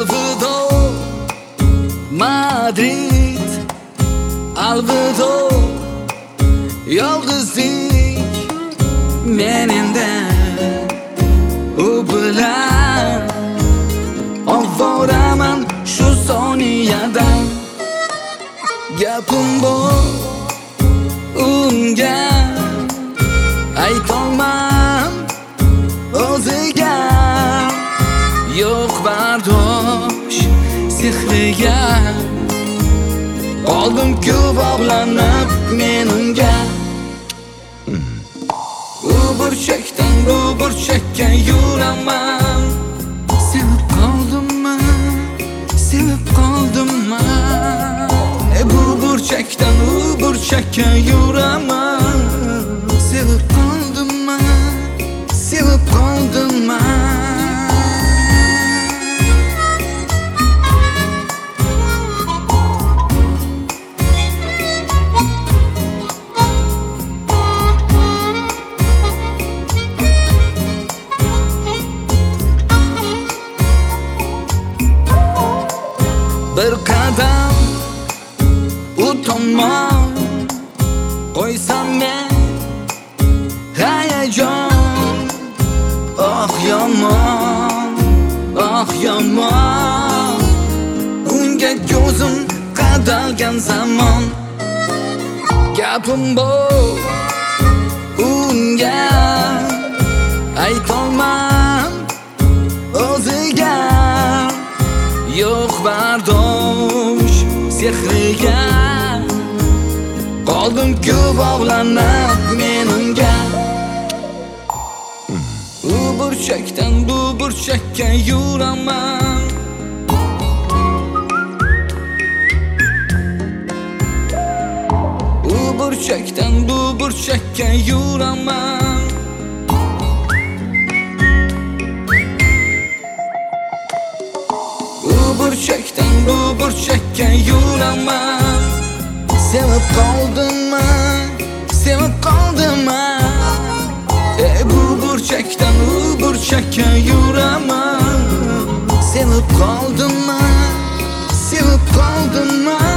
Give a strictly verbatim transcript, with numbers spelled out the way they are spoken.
Alvido Madrid, alvido yolg'izlik meningda u bilan ovoraman shu soniyadan. Gapim bor unga aytolmam o'ziga, yo'q bardosh sehriga qoldim-ku bog'lanib men unga. U burchakdan bu burchakka yuraman, sevib qoldimman, sevib qoldimman. E bu burchakdan u burchakka yuraman, sevib qoldimman, sevib qoldimman. Bir qadam u tomon qo'ysam men hayajon, oh yomon, oh yomon. Unga ko'zim qadalgan zamon. Gapim bor unga aytolmam o'ziga, yo'q bardosh sehriga qoldim-ku bog'lanib men unga. U burchakdan bu burchakka yuraman, u burchakdan bu burchakka yuraman. Burchakdan bu burchakka yuraman, sevib qoldimman, sevib qoldimman. E bu burchakdan u burchakka yuraman, sevib qoldimman, sevib qoldimman.